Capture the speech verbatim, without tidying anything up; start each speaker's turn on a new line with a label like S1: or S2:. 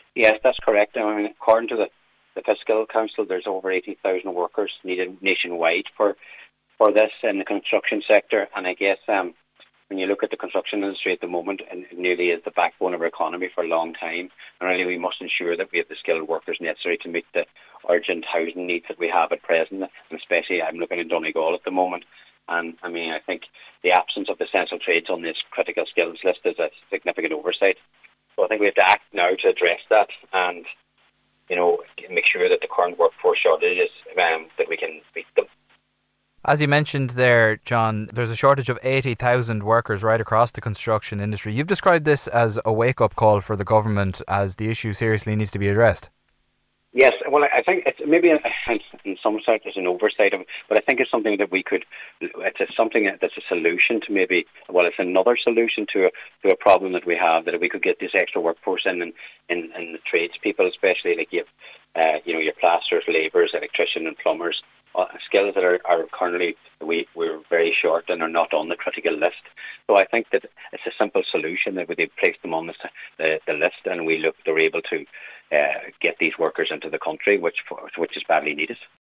S1: Yes, that's correct. I mean, according to the, the Fiscal Council, there's over eighty thousand workers needed nationwide for, for this in the construction sector. And I guess um, when you look at the construction industry at the moment, and it nearly is the backbone of our economy for a long time, and really we must ensure that we have the skilled workers necessary to meet the urgent housing needs that we have at present, and especially I'm looking at Donegal at the moment. And I mean, I think the absence of essential trades on this critical skills list is a significant oversight. So I think we have to act now to address that and, you know, make sure that the current workforce shortages, um, that we can meet them.
S2: As you mentioned there, John, there's a shortage of eighty thousand workers right across the construction industry. You've described this as a wake-up call for the government as the issue seriously needs to be addressed.
S1: Yes, well, I think it's maybe in some sense it's an oversight, of, but I think it's something that we could, it's a, something that's a solution to maybe, well, it's another solution to a, to a problem that we have, that if we could get this extra workforce in, in, in, in the tradespeople, especially like you have, uh, you know, your plasterers, labourers, electricians and plumbers, uh, skills that are, are currently, we, we're very short and are not on the critical list. So I think that it's a simple solution that they place them on the, the, the list and we look, they're able to uh, get these workers into the country, which which is badly needed.